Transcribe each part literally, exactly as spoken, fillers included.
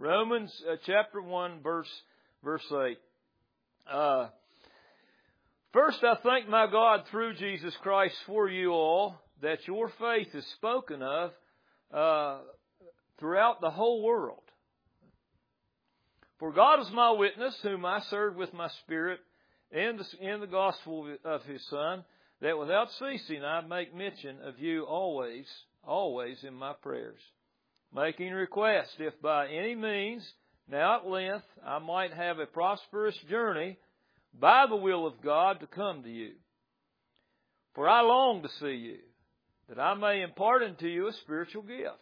Romans uh, chapter one, verse verse eight. Uh, First, I thank my God through Jesus Christ for you all, that your faith is spoken of uh, throughout the whole world. For God is my witness, whom I serve with my spirit in the, in the gospel of His Son, that without ceasing I make mention of you always, always in my prayers, making request, if by any means, now at length, I might have a prosperous journey by the will of God to come to you. For I long to see you, that I may impart unto you a spiritual gift,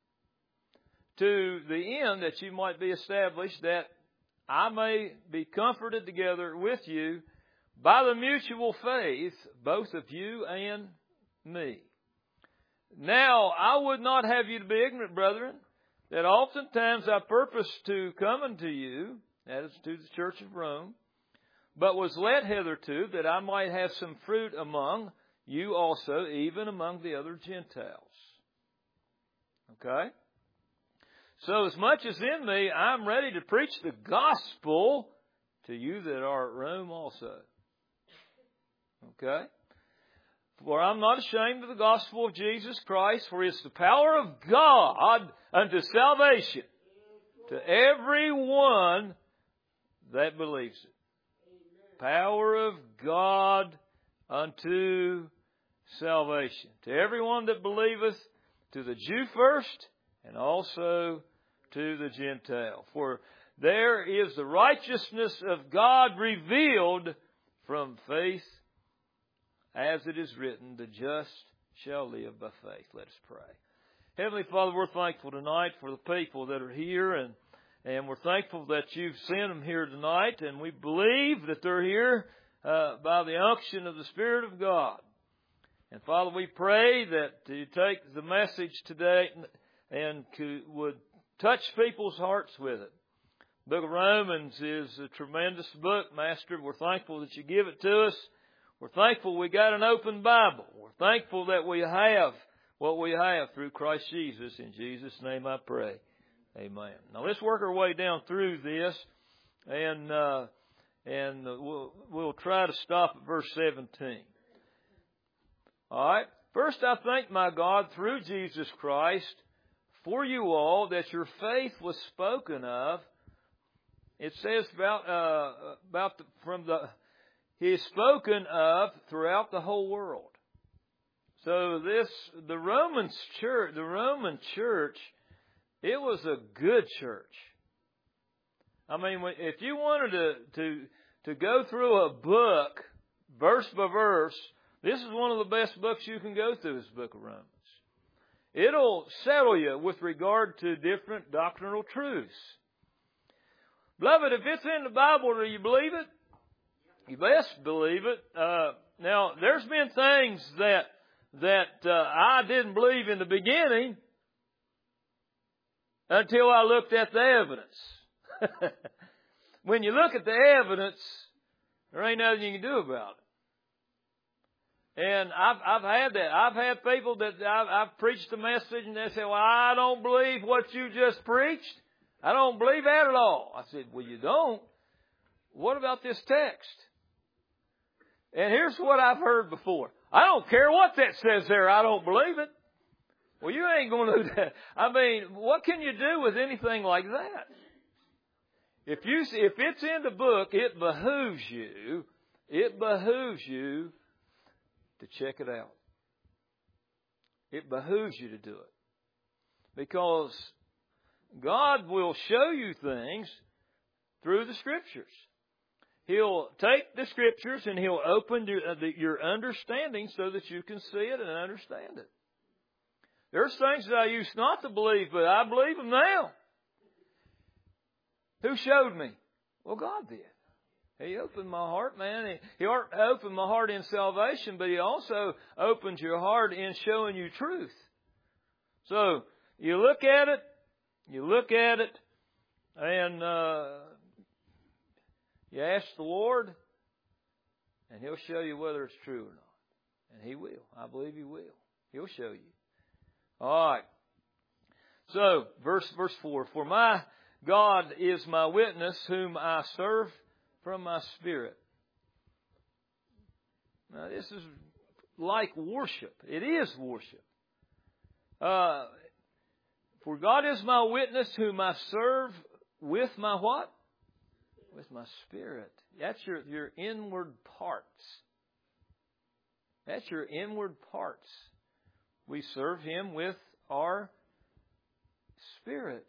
to the end that you might be established, that I may be comforted together with you by the mutual faith, both of you and me. Now, I would not have you to be ignorant, brethren, that oftentimes I purposed to come unto you, that is to the church of Rome, but was led hitherto that I might have some fruit among you also, even among the other Gentiles. Okay? So as much as in me, I'm ready to preach the gospel to you that are at Rome also. Okay? For I'm not ashamed of the gospel of Jesus Christ, for it's the power of God unto salvation to every one that believes it. Power of God unto salvation. To everyone that believeth, to the Jew first, and also to the Gentile. For there is the righteousness of God revealed from faith, as it is written, the just shall live by faith. Let us pray. Heavenly Father, we're thankful tonight for the people that are here, and And we're thankful that you've sent them here tonight, and we believe that they're here uh, by the unction of the Spirit of God. And Father, we pray that you take the message today and would touch people's hearts with it. The book of Romans is a tremendous book, Master. We're thankful that you give it to us. We're thankful we got an open Bible. We're thankful that we have what we have through Christ Jesus. In Jesus' name I pray. Amen. Now let's work our way down through this, and uh, and we'll we'll try to stop at verse seventeen. All right. First, I thank my God through Jesus Christ for you all, that your faith was spoken of. It says about uh, about the, from the He is spoken of throughout the whole world. So this the Romans church, the Roman church. It was a good church. I mean, if you wanted to, to, to go through a book, verse by verse, this is one of the best books you can go through, this book of Romans. It'll settle you with regard to different doctrinal truths. Beloved, if it's in the Bible, do you believe it? You best believe it. Uh, now, there's been things that, that uh, I didn't believe in the beginning, until I looked at the evidence. When you look at the evidence, there ain't nothing you can do about it. And I've, I've had that. I've had people that I've, I've preached a message and they say, well, I don't believe what you just preached. I don't believe that at all. I said, well, you don't? What about this text? And here's what I've heard before. I don't care what that says there. I don't believe it. Well, you ain't going to do that. I mean, what can you do with anything like that? If you if it's in the book, it behooves you, it behooves you to check it out. It behooves you to do it. Because God will show you things through the Scriptures. He'll take the Scriptures and He'll open your understanding so that you can see it and understand it. There's things that I used not to believe, but I believe them now. Who showed me? Well, God did. He opened my heart, man. He opened my heart in salvation, but He also opens your heart in showing you truth. So, you look at it, you look at it, and uh, you ask the Lord, and He'll show you whether it's true or not. And He will. I believe He will. He'll show you. All right. So, verse verse four. For my God is my witness, whom I serve from my spirit. Now, this is like worship. It is worship. Uh, For God is my witness, whom I serve with my what? With my spirit. That's your, your inward parts. That's your inward parts. We serve Him with our spirit.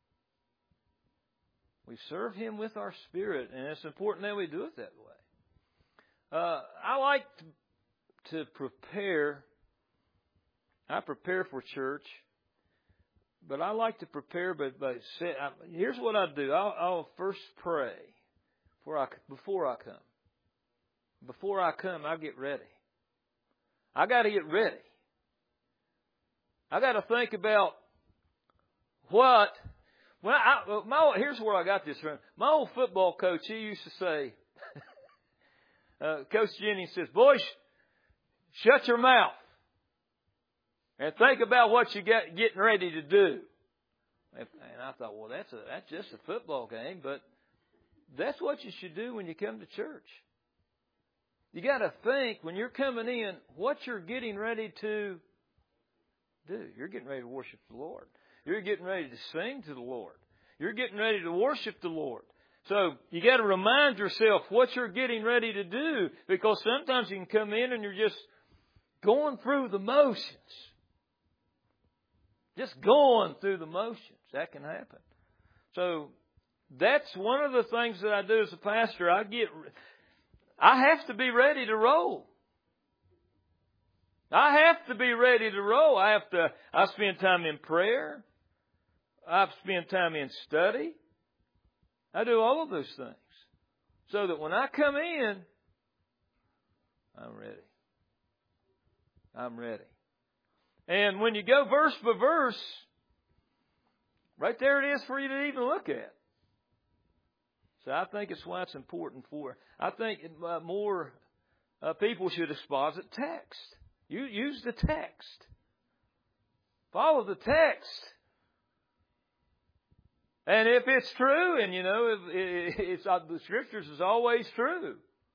We serve Him with our spirit, and it's important that we do it that way. Uh, I like to, to prepare. I prepare for church, but I like to prepare. But, but say, I, here's what I do: I'll, I'll first pray before I before I come. Before I come, I get ready. I got to get ready. I got to think about what. Well, I, my, here's where I got this from. My old football coach, he used to say, uh, Coach Jennings says, "Boys, shut your mouth and think about what you got getting ready to do." And I thought, well, that's a, that's just a football game, but that's what you should do when you come to church. You got to think when you're coming in what you're getting ready to do. You're getting ready to worship the Lord. You're getting ready to sing to the Lord. You're getting ready to worship the Lord. So you got to remind yourself what you're getting ready to do, because sometimes you can come in and you're just going through the motions. Just going through the motions. That can happen. So that's one of the things that I do as a pastor. I get, I have to be ready to roll. I have to be ready to roll. I have to, I spend time in prayer. I spend time in study. I do all of those things. So that when I come in, I'm ready. I'm ready. And when you go verse by verse, right there it is for you to even look at. So I think it's why it's important for, I think uh, more uh, people should exposit text. You use the text. Follow the text. And if it's true, and you know, if it's, uh, the Scriptures is always true,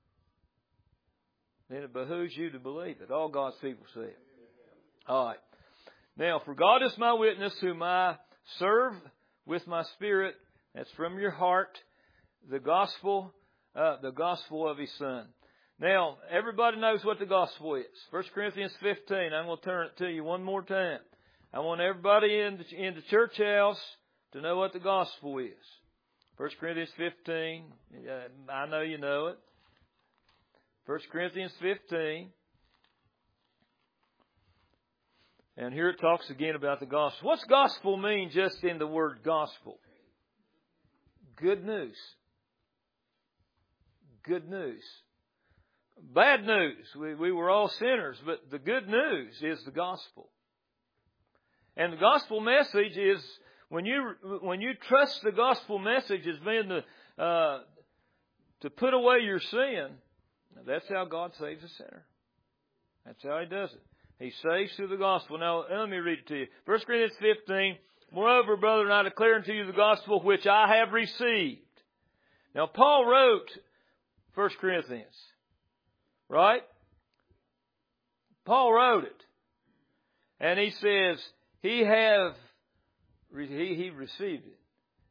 then it behooves you to believe it. All God's people say it. All right. Now, for God is my witness, whom I serve with my spirit. That's from your heart. The gospel, uh, the gospel of His Son. Now, everybody knows what the gospel is. First Corinthians fifteen. I'm going to turn it to you one more time. I want everybody in the, in the church house to know what the gospel is. First Corinthians fifteen. Uh, I know you know it. First Corinthians fifteen. And here it talks again about the gospel. What's gospel mean just in the word gospel? Good news. Good news. Bad news. We, we were all sinners, but the good news is the gospel. And the gospel message is, when you when you trust the gospel message as being the, uh, to put away your sin, that's how God saves a sinner. That's how He does it. He saves through the gospel. Now, let me read it to you. First Corinthians fifteen. Moreover, brethren, I declare unto you the gospel which I have received. Now, Paul wrote First Corinthians. Right? Paul wrote it. And he says, he have, he, he received it.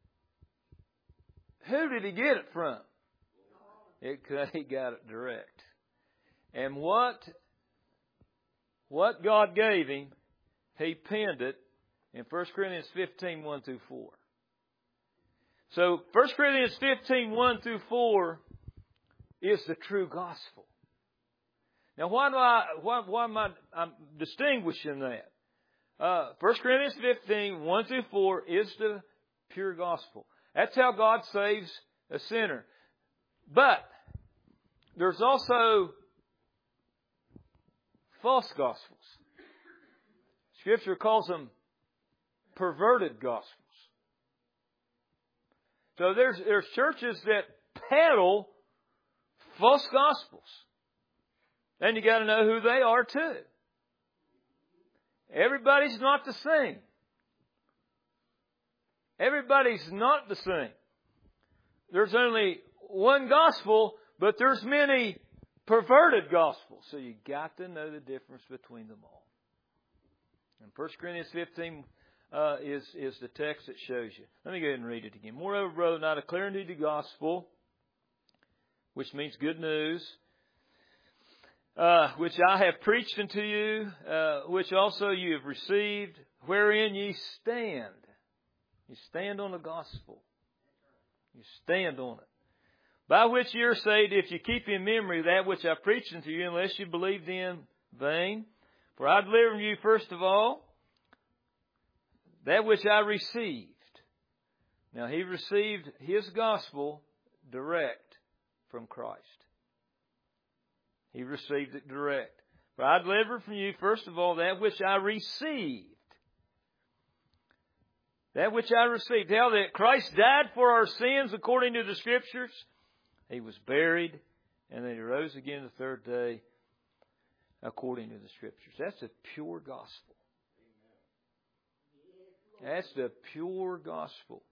Who did he get it from? It, he got it direct. And what, what God gave him, he penned it in First Corinthians fifteen, one through four. So, First Corinthians fifteen, one through four is the true gospel. Now, why do I, why, why am I I'm distinguishing that? Uh, First Corinthians fifteen, one through four is the pure gospel. That's how God saves a sinner. But there's also false gospels. Scripture calls them perverted gospels. So there's there's churches that peddle false gospels. And you got to know who they are too. Everybody's not the same. Everybody's not the same. There's only one gospel, but there's many perverted gospels. So you got to know the difference between them all. And First Corinthians fifteen uh, is, is the text that shows you. Let me go ahead and read it again. Moreover, brother, I declare unto you the gospel, which means good news, uh, which I have preached unto you, uh, which also you have received, wherein ye stand. You stand on the gospel. You stand on it. By which ye are saved, if you keep in memory that which I preached unto you, unless you believed in vain. For I delivered unto you first of all that which I received. Now he received his gospel direct from Christ. He received it direct. For I delivered from you first of all that which I received. That which I received. How that Christ died for our sins according to the Scriptures. He was buried, and then He rose again the third day according to the Scriptures. That's the pure gospel. That's the pure gospel.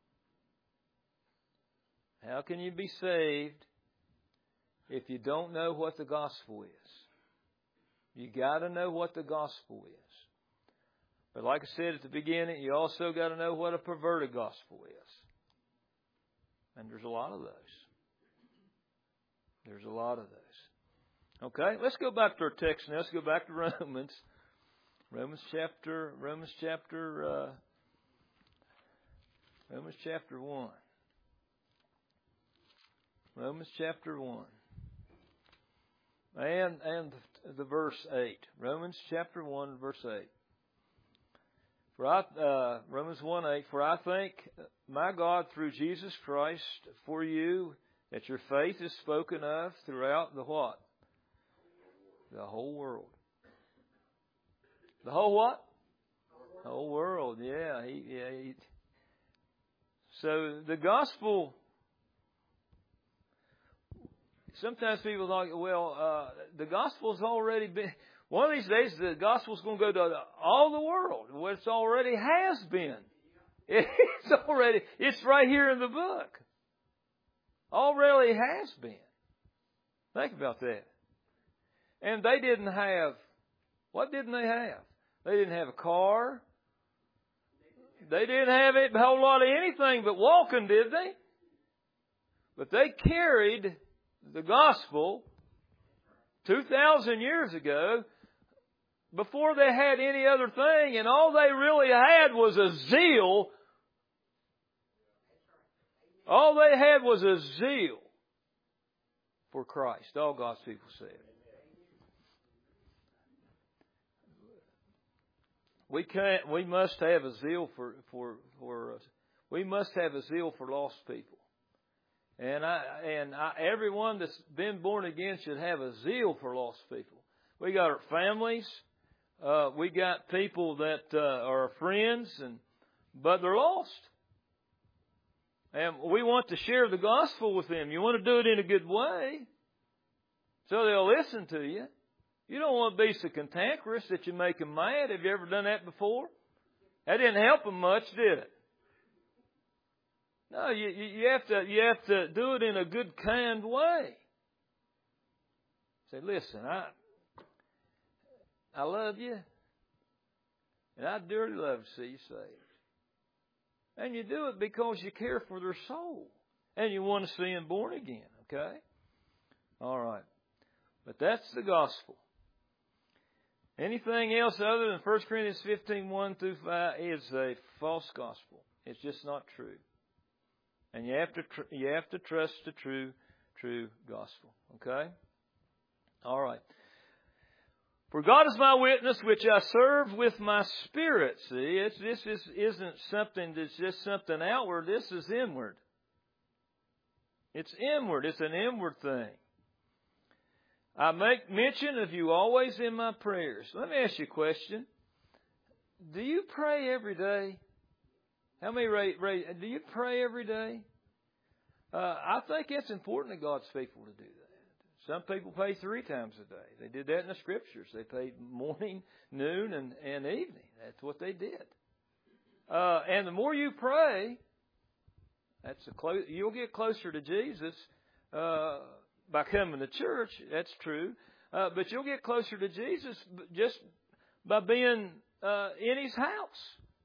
How can you be saved if you don't know what the gospel is? You got to know what the gospel is. But like I said at the beginning, you also got to know what a perverted gospel is. And there's a lot of those. There's a lot of those. Okay, let's go back to our text now. Let's go back to Romans. Romans chapter, Romans chapter, uh, Romans chapter one. Romans chapter one. And, and the verse eight. Romans chapter one, verse eight. For I, uh, Romans one eight, for I thank my God through Jesus Christ for you, that your faith is spoken of throughout the what? The whole world. The whole what? The whole world, yeah. He, yeah he, so the gospel, sometimes people think, well, uh, the gospel's already been... One of these days, the gospel's going to go to all the world, which already has been. It's already, it's right here in the book. Already has been. Think about that. And they didn't have, what didn't they have? They didn't have a car. They didn't have a whole lot of anything but walking, did they? But they carried the gospel two thousand years ago before they had any other thing, and all they really had was a zeal. All they had was a zeal for Christ. All God's people said. We can't. We must have a zeal for for for. Uh, we must have a zeal for lost people, and I and I, everyone that's been born again should have a zeal for lost people. We got our families. Uh, we got people that uh, are our friends, and but they're lost. And we want to share the gospel with them. You want to do it in a good way, so they'll listen to you. You don't want to be so cantankerous that you make them mad. Have you ever done that before? That didn't help them much, did it? No, you, you have to you have to do it in a good, kind way. Say, listen, I I love you, and I dearly love to see you saved. And you do it because you care for their soul, and you want to see them born again. Okay, all right, but that's the gospel. Anything else other than First Corinthians fifteen, one through five is a false gospel. It's just not true. And you have to tr- you have to trust the true, true gospel. Okay? All right. For God is my witness, which I serve with my spirit. See, it's, this is, isn't something that's just something outward. This is inward. It's inward. It's an inward thing. I make mention of you always in my prayers. Let me ask you a question. Do you pray every day? How many rate, rate, do you pray every day? Uh, I think it's important to God's people to do that. Some people pray three times a day. They did that in the Scriptures. They prayed morning, noon, and, and evening. That's what they did. Uh, and the more you pray, that's a close, you'll get closer to Jesus uh, by coming to church. That's true. Uh, but you'll get closer to Jesus just by being uh, in His house.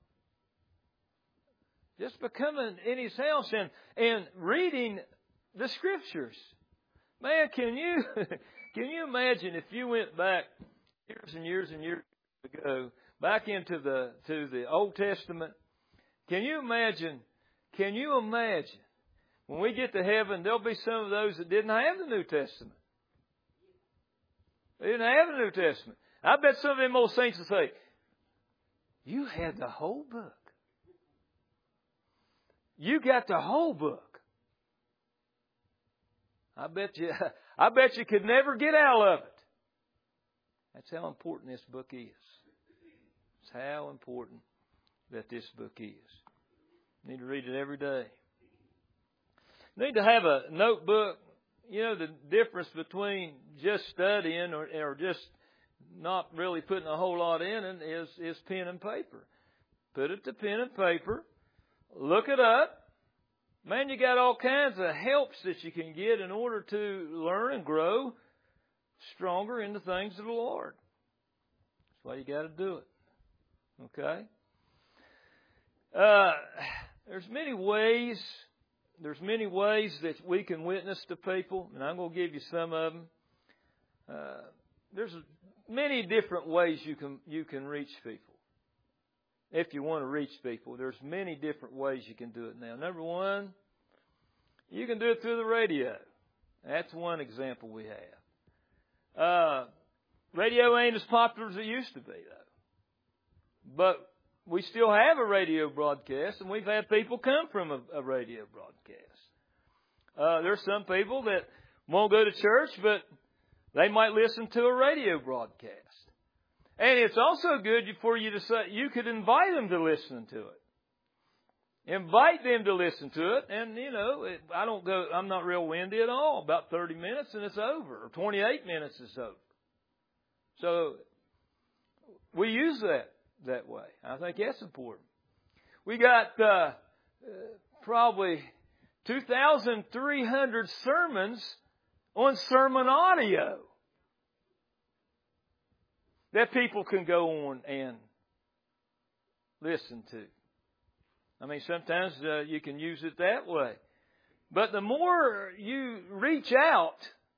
Just becoming in His house and, and reading the Scriptures. Man, can you can you imagine if you went back years and years and years ago, back into the to the Old Testament? Can you imagine? Can you imagine when we get to heaven, there'll be some of those that didn't have the New Testament. They didn't have the New Testament. I bet some of them old saints will say, "You had the whole book. You got the whole book." I bet you, I bet you could never get out of it. That's how important this book is. It's how important that this book is. You need to read it every day. You need to have a notebook. You know, the difference between just studying or, or just not really putting a whole lot in it is, is pen and paper. Put it to pen and paper. Look it up. Man, you got all kinds of helps that you can get in order to learn and grow stronger in the things of the Lord. That's why you got to do it. Okay? Uh, there's many ways. There's many ways that we can witness to people, and I'm going to give you some of them. Uh, there's many different ways you can you can reach people. If you want to reach people, there's many different ways you can do it now. Number one, you can do it through the radio. That's one example we have. Uh, radio ain't as popular as it used to be, though. But we still have a radio broadcast, and we've had people come from a, a radio broadcast. Uh, there's some people that won't go to church, but they might listen to a radio broadcast. And it's also good for you to say, you could invite them to listen to it. Invite them to listen to it. And, you know, it, I don't go, I'm not real windy at all. About thirty minutes and it's over. Or twenty-eight minutes is over. So we use that that way. I think that's important. We got uh, uh, probably two thousand three hundred sermons on sermon audio that people can go on and listen to. I mean, sometimes uh, you can use it that way. But the more you reach out,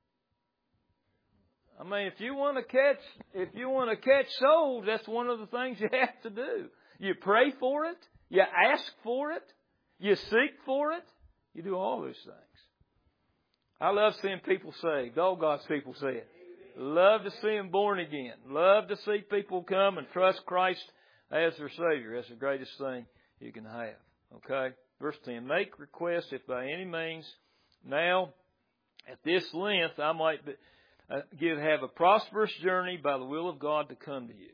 I mean, if you want to catch, if you want to catch souls, that's one of the things you have to do. You pray for it, you ask for it, you seek for it, you do all those things. I love seeing people saved. All God's people say it. Love to see them born again. Love to see people come and trust Christ as their Savior. That's the greatest thing you can have. Okay? Verse ten. Make request if by any means now at this length I might be, uh, give, have a prosperous journey by the will of God to come to you.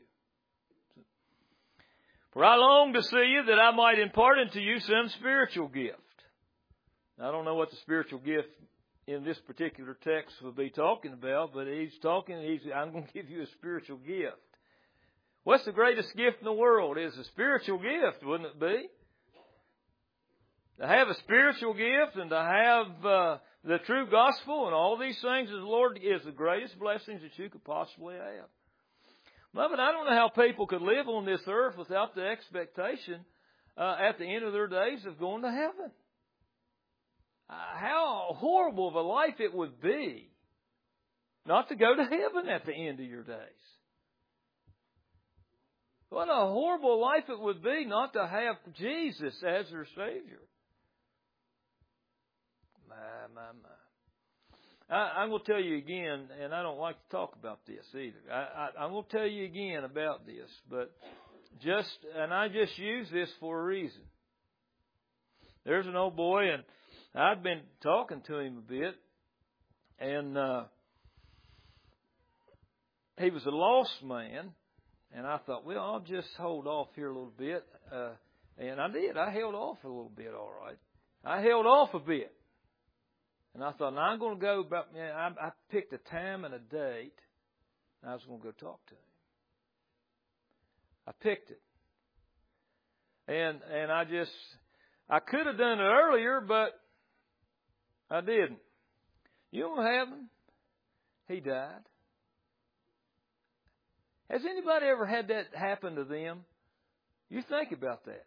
For I long to see you that I might impart unto you some spiritual gift. Now, I don't know what the spiritual gift in this particular text will be talking about, but he's talking, he's, I'm going to give you a spiritual gift. What's the greatest gift in the world? Is a spiritual gift, wouldn't it be? To have a spiritual gift and to have uh, the true gospel and all these things of the Lord is the greatest blessings that you could possibly have. Beloved, I don't know how people could live on this earth without the expectation uh, at the end of their days of going to heaven. Uh, how horrible of a life it would be not to go to heaven at the end of your days. What a horrible life it would be not to have Jesus as your Savior. My, my, my. I, I'm going to tell you again, and I don't like to talk about this either. I, I, I'm going to tell you again about this, but just, and I just use this for a reason. There's an old boy, and I'd been talking to him a bit, and uh, he was a lost man, and I thought, well, I'll just hold off here a little bit, uh, and I did. I held off a little bit, all right. I held off a bit, and I thought, now I'm going to go about, you know, I, I picked a time and a date, and I was going to go talk to him. I picked it. And, and I just, I could have done it earlier, but I didn't. You know what happened? He died. Has anybody ever had that happen to them? You think about that.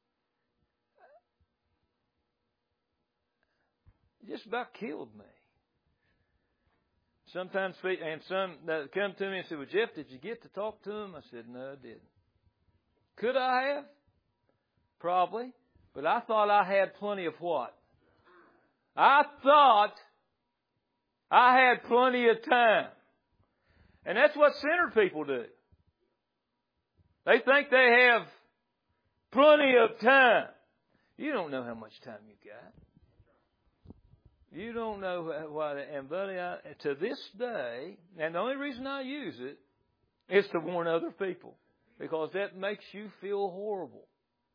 It just about killed me. Sometimes, and some that come to me and say, well, Jeff, did you get to talk to him? I said, no, I didn't. Could I have? Probably. But I thought I had plenty of what? I thought I had plenty of time. And that's what sinner people do. They think they have plenty of time. You don't know how much time you got. You don't know why. And buddy, I, to this day, and the only reason I use it is to warn other people, because that makes you feel horrible.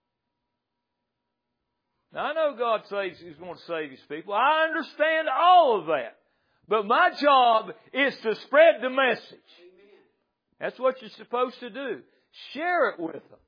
Now, I know God saves, He's going to save His people. I understand all of that. But my job is to spread the message. Amen. That's what you're supposed to do. Share it with them.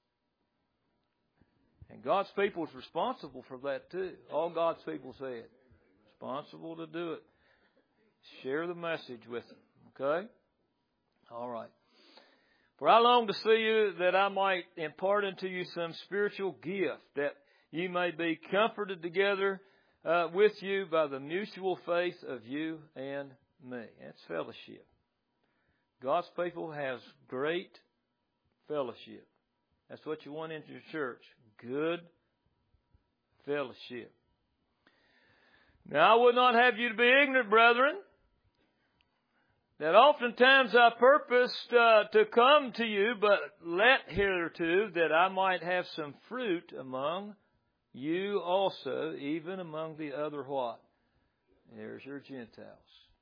And God's people is responsible for that too. All God's people said. Responsible to do it. Share the message with them. Okay? All right. For I long to see you that I might impart unto you some spiritual gift, that you may be comforted together uh, with you by the mutual faith of you and me. That's fellowship. God's people has great fellowship. That's what you want in your church. Good fellowship. Now, I would not have you to be ignorant, brethren, that oftentimes I purposed uh, to come to you, but let hitherto that I might have some fruit among you also, even among the other what? There's your Gentiles.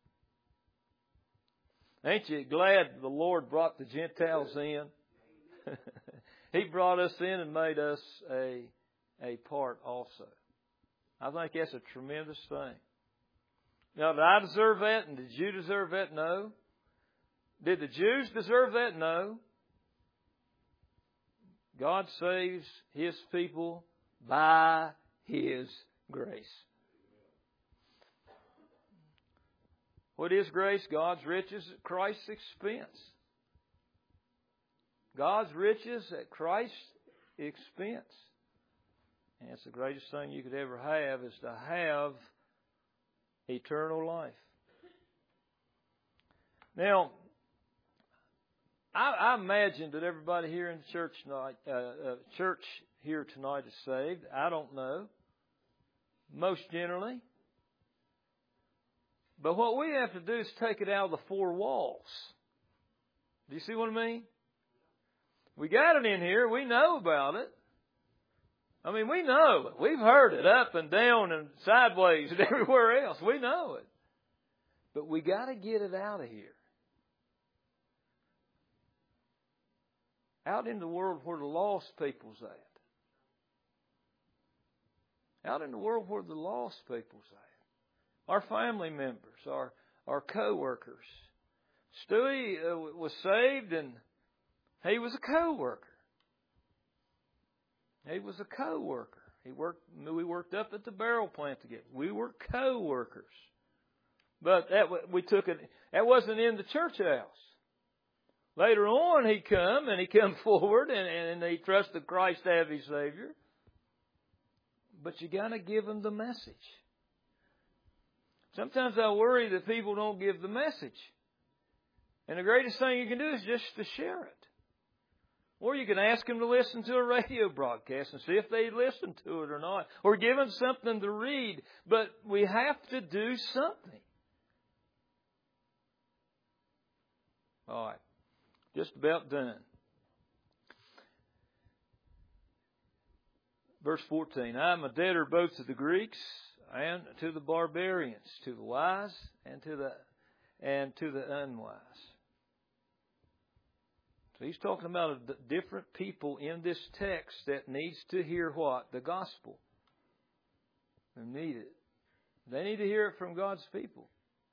Ain't you glad the Lord brought the Gentiles in? He brought us in and made us a, a part also. I think that's a tremendous thing. Now, did I deserve that and did you deserve that? No. Did the Jews deserve that? No. God saves His people by His grace. What is grace? God's riches at Christ's expense. God's riches at Christ's expense. And it's the greatest thing you could ever have, is to have eternal life. Now, I, I imagine that everybody here in the church tonight, uh, uh, church here tonight is saved. I don't know. Most generally. But what we have to do is take it out of the four walls. Do you see what I mean? We got it in here. We know about it. I mean, we know it. We've heard it up and down and sideways and everywhere else. We know it. But we got to get it out of here. Out in the world where the lost people's at. Out in the world where the lost people's at. Our family members, our, our co-workers. Stewie uh, was saved and he was a co-worker. He was a co-worker. He worked. We worked up at the barrel plant together. We were co-workers. But that we took it. That wasn't in the church house. Later on, he come and he come forward and, and he trusted Christ to have his Savior. But you got to give him the message. Sometimes I worry that people don't give the message. And the greatest thing you can do is just to share it. Or you can ask them to listen to a radio broadcast and see if they listen to it or not. Or give them something to read. But we have to do something. All right. Just about done. Verse fourteen. I am a debtor both to the Greeks and to the barbarians, to the wise and to the and to the unwise. So he's talking about different people in this text that needs to hear what? The gospel. They need it. They need to hear it from God's people.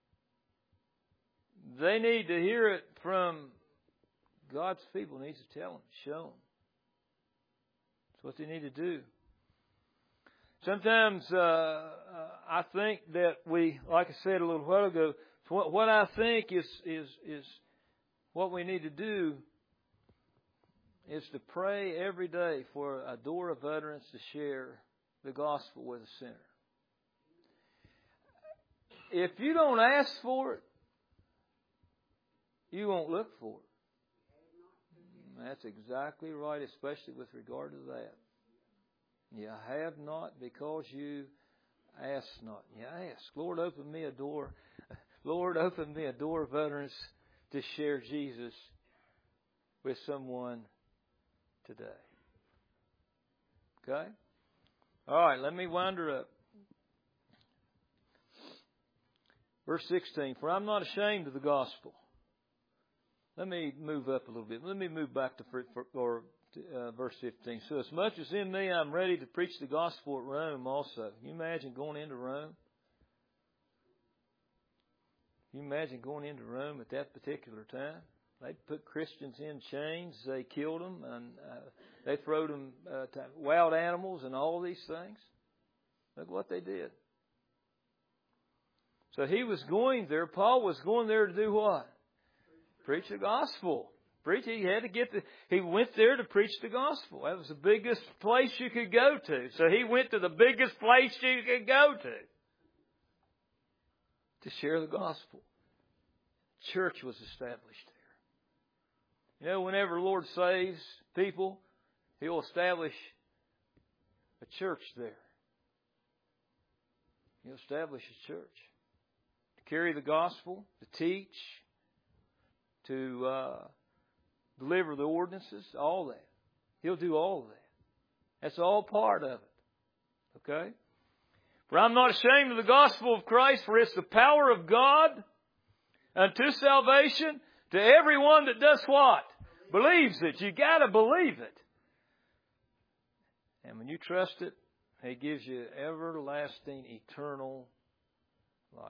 They need to hear it from God's people. Needs to tell them, show them. That's what they need to do. Sometimes uh, uh, I think that we, like I said a little while ago, what, what I think is is is what we need to do is to pray every day for a door of utterance to share the gospel with a sinner. If you don't ask for it, you won't look for it. That's exactly right, especially with regard to that. You have not because you ask not. You ask. Lord, open me a door. Lord, open me a door of utterance to share Jesus with someone today. Okay? All right, let me wander up. Verse sixteen, for I'm not ashamed of the gospel. Let me move up a little bit. Let me move back to or, uh, verse fifteen. So as much as in me, I'm ready to preach the gospel at Rome also. Can you imagine going into Rome? Can you imagine going into Rome at that particular time? They put Christians in chains. They killed them, and uh, they threw them uh, to wild animals and all these things. Look what they did. So he was going there. Paul was going there to do what? Preach the gospel. Preach. He had to get the. He went there to preach the gospel. That was the biggest place you could go to. So he went to the biggest place you could go to to share the gospel. Church was established there. You know, whenever the Lord saves people, He'll establish a church there. He'll establish a church. Carry the gospel, to teach, to uh, deliver the ordinances, all that. He'll do all of that. That's all part of it. Okay? For I'm not ashamed of the gospel of Christ, for it's the power of God unto salvation to everyone that does what? Believes it. You got to believe it. And when you trust it, it gives you everlasting, eternal life.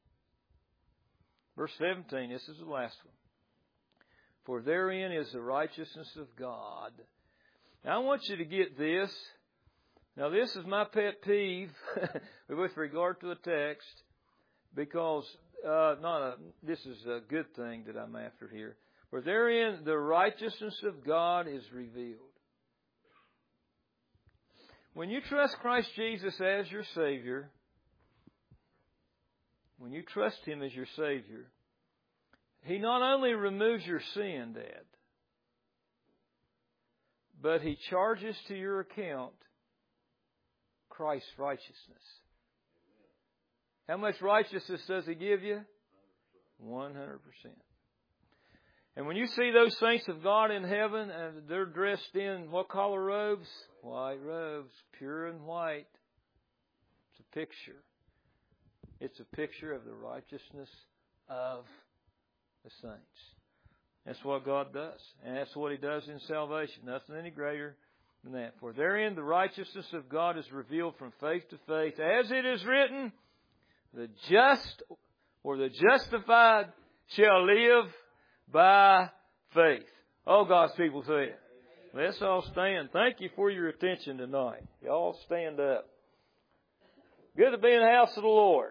Verse seventeen, this is the last one. For therein is the righteousness of God. Now I want you to get this. Now this is my pet peeve with regard to the text, because uh, not a, this is a good thing that I'm after here. For therein the righteousness of God is revealed. When you trust Christ Jesus as your Savior, when you trust Him as your Savior, He not only removes your sin, Dad, but He charges to your account Christ's righteousness. How much righteousness does He give you? one hundred percent. And when you see those saints of God in heaven, and they're dressed in what color robes? White robes, pure and white. It's a picture. It's a picture of the righteousness of the saints. That's what God does. And that's what He does in salvation. Nothing any greater than that. For therein the righteousness of God is revealed from faith to faith. As it is written, the just or the justified shall live by faith. All God's people say it. Let's all stand. Thank you for your attention tonight. Y'all stand up. Good to be in the house of the Lord.